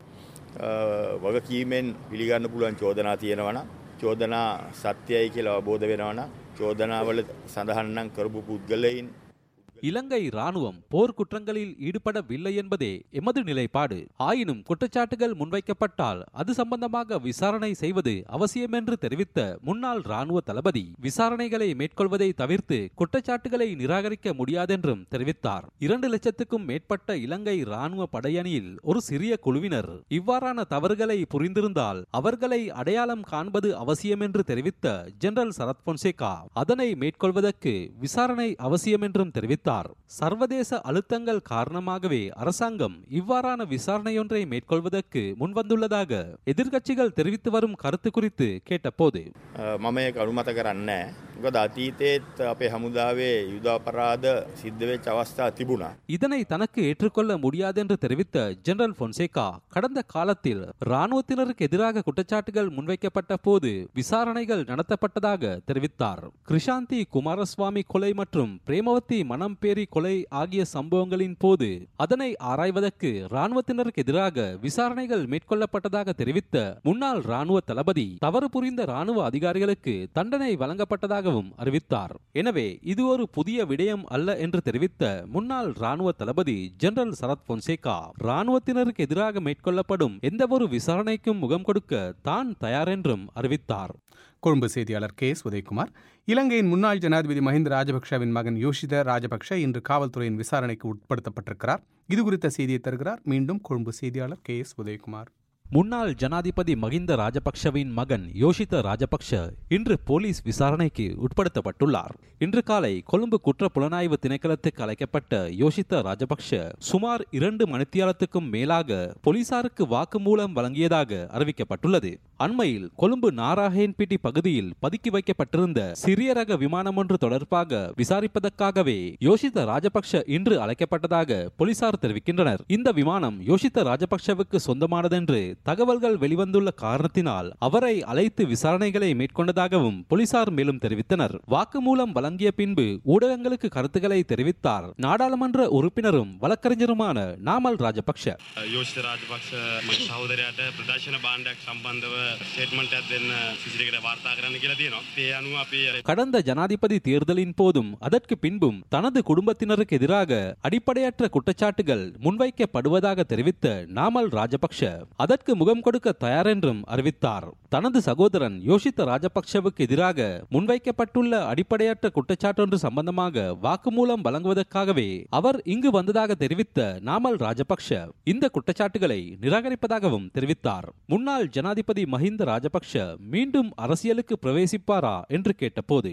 වගකීමෙන් පිළිගන්න පුළුවන් චෝදනා තියෙනවා චෝදනා සත්‍යයි කියලා අවබෝධ වෙනවා චෝදනාවල සඳහන් නම් කරපු පුද්ගලයන් இலங்கை ராணுவம் போர் குற்றங்களில் ஈடுபடவில்லை என்பதே எமது நிலைப்பாடு. ஆயினும் குற்றச்சாட்டுகள் முன்வைக்கப்பட்டால் அது சம்பந்தமாக விசாரணை செய்வது அவசியம் என்று தெரிவித்த முன்னாள் ராணுவ தளபதி விசாரணைகளை மேற்கொள்வதை தவிர்த்து குற்றச்சாட்டுகளை நிராகரிக்க முடியாதென்றும் தெரிவித்தார். 2 லட்சத்துக்கும் மேற்பட்ட இலங்கை ராணுவ படையணியில் ஒரு சிறிய குழுவினர் இவ்வாறான தவறுகளை புரிந்திருந்தால் அவர்களை அடையாளம் காண்பது அவசியம் என்று தெரிவித்த ஜெனரல் சரத் பொன்சேகா அதனை மேற்கொள்வதற்கு விசாரணை அவசியம் என்றும் தெரிவித்தார். சர்வதேச அழுத்தங்கள் காரணமாகவே அரசாங்கம் இவ்வாறான விசாரணையொன்றை மேற்கொள்வதற்கு முன்வந்துள்ளதாக எதிர்க்கட்சிகள் தெரிவித்து வரும் கருத்து குறித்து கேட்டபோது මම ඒක අනුමත කරන්නේ නැහැ. මොකද අතීතයේත් අපේ හමුදාවේ යුද අපරාධ සිද්ධ වෙච්ච අවස්ථා තිබුණා. இதனை தனக்கு ஏற்றுக்கொள்ள முடியாது என்று தெரிவித்த ஜெனரல் பொன்சேகா கடந்த காலத்தில் ராணுவத்தினருக்கு எதிராக குற்றச்சாட்டுகள் முன்வைக்கப்பட்ட போது விசாரணைகள் நடத்தப்பட்டதாக தெரிவித்தார். கிருஷாந்தி குமாரசுவாமி கொலை மற்றும் பிரேமவதி மனம் பேரி கொலை ஆகிய சம்பவங்களின் போது அதனை ஆராய்வதற்கு ராணுவத்தினருக்கு எதிராக விசாரணைகள் மேற்கொள்ளப்பட்டதாக தெரிவித்த முன்னாள் ராணுவ தளபதி தவறு புரிந்த ராணுவ அதிகாரிகளுக்கு தண்டனை வழங்கப்பட்டதாகவும் அறிவித்தார். எனவே இது ஒரு புதிய விடயம் அல்ல என்று தெரிவித்த முன்னாள் ராணுவ தளபதி ஜெனரல் சரத் பொன்சேகா ராணுவத்தினருக்கு எதிராக மேற்கொள்ளப்படும் எந்த ஒரு விசாரணைக்கும் முகம் கொடுக்க தான் தயார் என்றும் அறிவித்தார். கொழும்பு செய்தியாளர் KS உதயகுமார். இலங்கையின் முன்னாள் ஜனாதிபதி மஹிந்த ராஜபக்ஷவின் மகன் யோஷித ராஜபக்ஷ இன்று காவல்துறையின் விசாரணைக்கு உட்படுத்தப்பட்டிருக்கிறார். இது குறித்த செய்தியை தருகிறார் மீண்டும் கொழும்பு செய்தியாளர் KS உதயகுமார். முன்னாள் ஜனாதிபதி மஹிந்த ராஜபக்ஷவின் மகன் யோஷித ராஜபக்ஷ இன்று போலீஸ் விசாரணைக்கு உட்படுத்தப்பட்டுள்ளார். இன்று காலை கொழும்பு குற்ற புலனாய்வு திணைக்களத்துக்கு அழைக்கப்பட்ட யோஷித ராஜபக்ஷ சுமார் 2 மணித்தியாலத்துக்கும் மேலாக போலீசாருக்கு வாக்குமூலம் வழங்கியதாக அறிவிக்கப்பட்டுள்ளது. அண்மையில் கொழும்பு நாராயண்பேட்டை பகுதியில் பதுக்கி வைக்கப்பட்டிருந்த சிறிய ரக விமானம் ஒன்று தொடர்பாக விசாரிப்பதற்காகவே யோஷித ராஜபக்ஷ இன்று அழைக்கப்பட்டதாக போலீசார் தெரிவிக்கின்றனர். இந்த விமானம் யோஷித ராஜபக்ஷவுக்கு சொந்தமானதென்று தகவல்கள் வெளிவந்துள்ள காரணத்தினால் அவரை அழைத்து விசாரணைகளை மேற்கொண்டதாகவும் போலீசார் மேலும் தெரிவித்தனர். வாக்குமூலம் வழங்கிய பின்பு ஊடகங்களுக்கு கருத்துக்களை தெரிவித்தார் நாடாளுமன்ற உறுப்பினரும் வழக்கறிஞருமான நாமல் ராஜபக்ஷ. யோஷித ராஜபக்ஷ சகோதரයාට ප්‍රදර්ශන භාණ්ඩයක් සම්බන්ධව ස්ටේට්මන්ට් එකක් දෙන්න සිසිලකට වාර්තා කරන්න කියලා තියෙනවා. ඒ අනුව අපි கடந்த ஜனாதிபதி தேர்தலின் போதும் அதற்கு பின்பும் தனது குடும்பத்தினருக்கு எதிராக அடிப்படையற்ற குற்றச்சாட்டுகள் முன்வைக்கப்படுவதாக தெரிவித்த நாமல் ராஜபக்ஷ அதற்கு முகம் கொடுக்க தயார் என்றும் அறிவித்தார். தனது சகோதரன் யோஷித ராஜபக்ஷவுக்கு எதிராக முன்வைக்கப்பட்டுள்ள அடிப்படையற்ற குற்றச்சாட்டொன்று சம்பந்தமாக வாக்குமூலம் வழங்குவதற்காகவே அவர் இங்கு வந்ததாக தெரிவித்த நாமல் ராஜபக்ஷ இந்த குற்றச்சாட்டுகளை நிராகரிப்பதாகவும் தெரிவித்தார். முன்னாள் ஜனாதிபதி மஹிந்த ராஜபக்ஷ மீண்டும் அரசியலுக்கு பிரவேசிப்பாரா என்று கேட்டபோது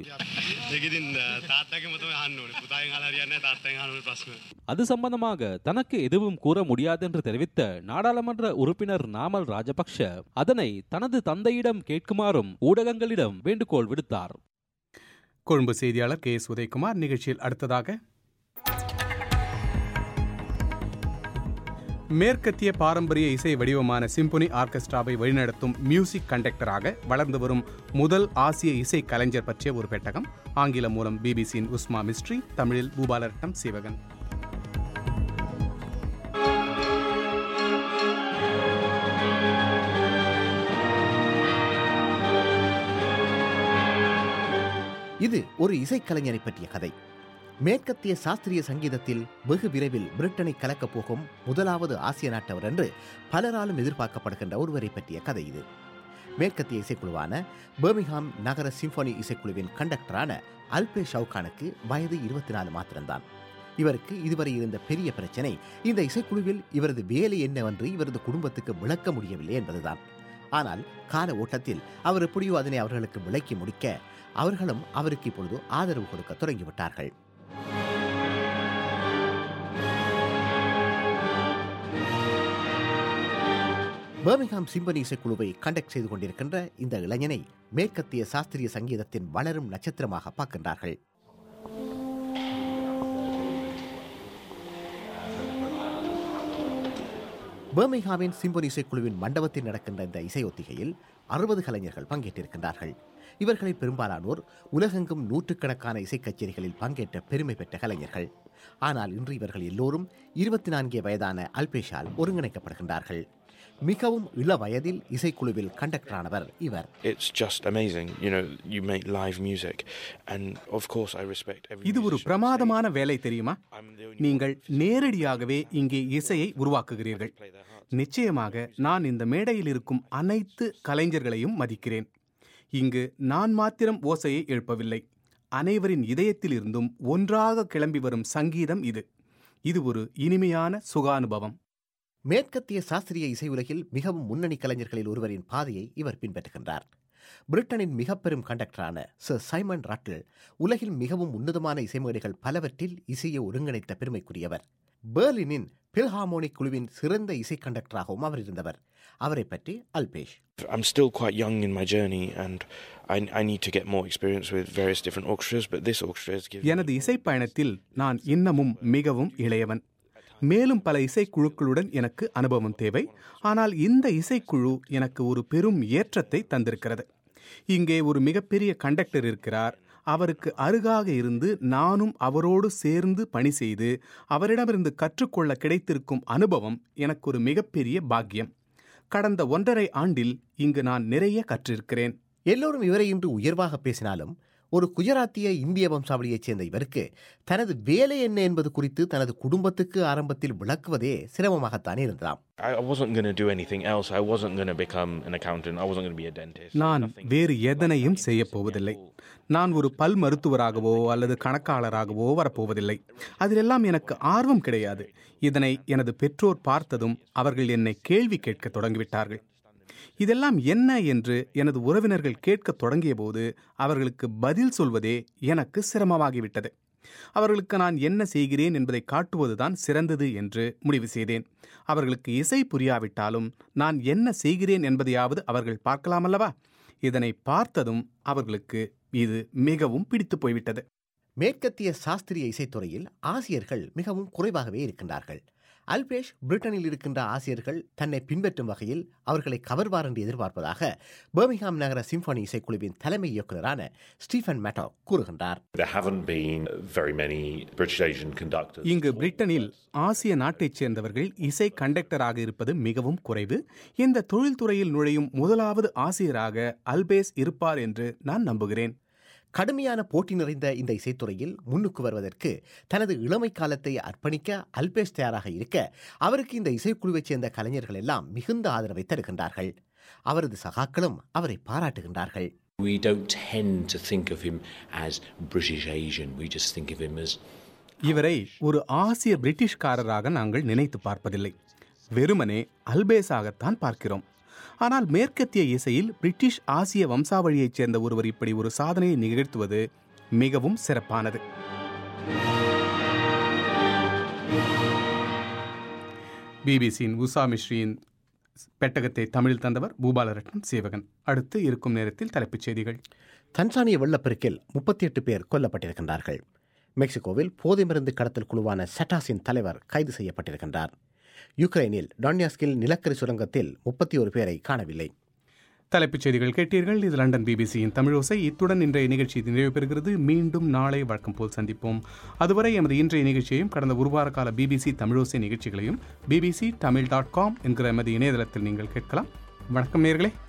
அது சம்பந்தமாக தனக்கு எதுவும் கூற முடியாது என்று தெரிவித்த நாடாளுமன்ற உறுப்பினர் நாமல் ராஜபக்ஷ அதனை தனது தந்தையிடம் கேட்குமாறும் ஊடகங்களிடம் வேண்டுகோள் விடுத்தார். கொழும்பு செய்தியாளர் KS உதயகுமார். நிகழ்ச்சியில் அடுத்ததாக மேற்கத்திய பாரம்பரிய இசை வடிவமான சிம்பொனி ஆர்கெஸ்ட்ராவை வழிநடத்தும் மியூசிக் கண்டக்டராக வளர்ந்து வரும் முதல் ஆசிய இசை கலைஞர் பற்றிய ஒரு பெட்டகம். ஆங்கிலம் மூலம் பிபிசியின் உஸ்மா மிஸ்ட்ரி, தமிழில் பூபாலரட்னம் சீவகன். இது ஒரு இசைக்கலைஞரை பற்றிய கதை. மேற்கத்திய சாஸ்திரிய சங்கீதத்தில் வெகு விரைவில் பிரிட்டனை கலக்கப் போகும் முதலாவது ஆசிய நாட்டவர் என்று பலராலும் எதிர்பார்க்கப்படுகின்ற ஒருவரை பற்றிய கதை இது. மேற்கத்திய இசைக்குழுவான பர்மிங்ஹாம் நகர சிம்பொனி இசைக்குழுவின் கண்டக்டரான அல்பேஷ் ஷவுகானுக்கு வயது 24 மாத்திரம்தான். இவருக்கு இதுவரை இருந்த பெரிய பிரச்சனை இந்த இசைக்குழுவில் இவரது வேலை என்னவென்று இவரது குடும்பத்துக்கு விளக்க முடியவில்லை என்பதுதான். ஆனால் கால ஓட்டத்தில் அவர் எப்படியோ அதனை அவர்களுக்கு விளக்கி முடிக்க அவர்களும் அவருக்கு இப்பொழுது ஆதரவு கொடுக்க தொடங்கிவிட்டார்கள். பர்மிங்ஹாம் சிம்பொனி இசைக்குழுவை கண்டக்ட் செய்து கொண்டிருக்கின்ற இந்த இளைஞனை மேற்கத்திய சாஸ்திரிய சங்கீதத்தின் வளரும் நட்சத்திரமாக பார்க்கின்றார்கள். பர்மிங்ஹாமின் சிம்பொனி இசைக்குழுவின் மண்டபத்தில் நடக்கின்ற இந்த இசை ஒத்திகையில் 60 கலைஞர்கள் பங்கேற்றிருக்கின்றார்கள். இவர்களில் பெரும்பாலானோர் உலகெங்கும் நூற்றுக்கணக்கான இசை கச்சேரிகளில் பங்கேற்ற பெருமை பெற்ற கலைஞர்கள். ஆனால் இன்று இவர்கள் எல்லோரும் 24 வயதான அல்பேஷால் ஒருங்கிணைக்கப்படுகின்றார்கள். மிகவும் இள வயதில் இசைக்குழுவில் கண்டக்டரானவர் இவர். இது ஒரு பிரமாதமான வேலை தெரியுமா? நீங்கள் நேரடியாகவே இங்கே இசையை உருவாக்குகிறீர்கள். நிச்சயமாக நான் இந்த மேடையில் இருக்கும் அனைத்து கலைஞர்களையும் மதிக்கிறேன். இங்கு நான் மாத்திரம் ஓசையை எழுப்பவில்லை. அனைவரின் இதயத்தில் இருந்தும் ஒன்றாக கிளம்பி வரும் சங்கீதம் இது. இது ஒரு இனிமையான சுகானுபவம். மேற்கத்திய சாஸ்திரிய இசை உலகில் மிகவும் முன்னணி கலைஞர்களில் ஒருவரின் பாதையை இவர் பின்பற்றுகின்றார். பிரிட்டனின் மிக பெரும் கண்டக்டரான சர் சைமன் ராட்டில் உலகில் மிகவும் உன்னதமான இசைமேடைகள் பலவற்றில் இசையை ஒருங்கிணைத்த பெருமைக்குரியவர். பெர்லினின் பில்ஹார்மோனிக் குழுவின் சிறந்த இசை கண்டக்டராகவும் அவர் இருந்தவர். அவரை பற்றி Alpesh. I'm still quite young in my journey and I need to get more experience with various different orchestras, but this orchestra has given எனது இசை பயணத்தில் நான் இன்னமும் மிகவும் இளையவன். மேலும் பல இசைக்குழுக்களுடன் எனக்கு அனுபவம் தேவை. ஆனால் இந்த இசைக்குழு எனக்கு ஒரு பெரும் ஏற்றத்தை தந்திருக்கிறது. இங்கே ஒரு மிகப்பெரிய கண்டக்டர் இருக்கிறார். அவருக்கு அருகாக இருந்து நானும் அவரோடு சேர்ந்து பணி செய்து அவரிடமிருந்து கற்றுக்கொள்ள கிடைத்திருக்கும் அனுபவம் எனக்கு ஒரு மிகப்பெரிய பாக்கியம். கடந்த 1.5 ஆண்டில் இங்கு நான் நிறைய கற்றிருக்கிறேன். எல்லோரும் இவரை இன்று உயர்வாக பேசினாலும் ஒரு குஜராத்திய இந்திய வம்சாவளியைச் சேர்ந்த இவருக்கு தனது வேலை என்ன என்பது குறித்து தனது குடும்பத்துக்கு ஆரம்பத்தில் விளக்குவதே சிரமமாகத்தானே இருந்ததாம். நான் வேறு எதனையும் செய்ய போவதில்லை. நான் ஒரு பல் மருத்துவராகவோ அல்லது கணக்காளராகவோ வரப்போவதில்லை. அதிலெல்லாம் எனக்கு ஆர்வம் கிடையாது. இதனை எனது பெற்றோர் பார்த்ததும் அவர்கள் என்னை கேள்வி கேட்க தொடங்கிவிட்டார்கள். இதெல்லாம் என்ன என்று எனது உறவினர்கள் கேட்க தொடங்கிய போது அவர்களுக்கு பதில் சொல்வதே எனக்கு சிரமமாகிவிட்டது. அவர்களுக்கு நான் என்ன செய்கிறேன் என்பதை காட்டுவதுதான் சிறந்தது என்று முடிவு செய்தேன். அவர்களுக்கு இசை புரியாவிட்டாலும் நான் என்ன செய்கிறேன் என்பதையாவது அவர்கள் பார்க்கலாமல்லவா? இதனை பார்த்ததும் அவர்களுக்கு இது மிகவும் பிடித்து போய்விட்டது. மேற்கத்திய சாஸ்திரிய இசைத்துறையில் ஆசிரியர்கள் மிகவும் குறைவாகவே இருக்கின்றார்கள். அல்பேஷ் பிரிட்டனில் இருக்கின்ற ஆசிரியர்கள் தன்னை பின்பற்றும் வகையில் அவர்களை கவர்வார் என்று எதிர்பார்ப்பதாக பர்மிங்ஹாம் நகர சிம்பொனி இசைக்குழுவின் தலைமை இயக்குநரான ஸ்டீஃபன் மேட்டோ கூறுகின்றார். இங்கு பிரிட்டனில் ஆசிய நாட்டைச் சேர்ந்தவர்கள் இசை கண்டக்டராக இருப்பது மிகவும் குறைவு. இந்த தொழில்துறையில் நுழையும் முதலாவது ஆசிரியராக அல்பேஷ் இருப்பார் என்று நான் நம்புகிறேன். கடுமையான போட்டி நிறைந்த இந்த இசைத்துறையில் முன்னுக்கு வருவதற்கு தனது இளமை காலத்தை அர்ப்பணிக்க அல்பேஷ் தயாராக இருக்க அவருக்கு இந்த இசைக்குழுவைச் சேர்ந்த கலைஞர்கள் எல்லாம் மிகுந்த ஆதரவை தருகின்றார்கள். அவரது சகாக்களும் அவரை பாராட்டுகின்றார்கள். We don't tend to think of him as British Asian. We just think of him as இவரை ஒரு ஆசிய பிரிட்டிஷ்காரராக நாங்கள் நினைத்து பார்ப்பதில்லை. வெறுமனே அல்பேஷாகத்தான் பார்க்கிறோம். ஆனால் மேற்கத்திய இசையில் பிரிட்டிஷ் ஆசிய வம்சாவளியைச் சேர்ந்த ஒருவர் இப்படி ஒரு சாதனையை நிகழ்த்துவது மிகவும் சிறப்பானது. பிபிசியின் உஷா மிஸ்ரியின் பெட்டகத்தை தமிழில் தந்தவர் பூபாலரட்னம் சேவகன். அடுத்து இருக்கும் நேரத்தில் தலைப்புச் செய்திகள். தன்சானிய வெள்ளப்பெருக்கில் 38 பேர் கொல்லப்பட்டிருக்கின்றார்கள். மெக்சிகோவில் போதை மருந்து கடத்தல் குழுவான செட்டாஸின் தலைவர் கைது செய்யப்பட்டிருக்கின்றார். யுக்ரைனில் டான்யாஸ்கில் நிலக்கரி சுரங்கத்தில் 31 பேரை காணவில்லை. தலைப்புச் செய்திகள் கேட்டீர்கள். இது லண்டன் பிபிசியின் தமிழோசை. இத்துடன் இன்றைய நிகழ்ச்சி நிறைவு பெறுகிறது. மீண்டும் நாளை வழக்கம் போல் சந்திப்போம். அதுவரை எமது இன்றைய நிகழ்ச்சியையும் கடந்த ஒரு வார கால பிபிசி தமிழோசை நிகழ்ச்சிகளையும் bbc.tamil.com என்கிற எமது இணையதளத்தில் நீங்கள் கேட்கலாம். வணக்கம் நேயர்களே.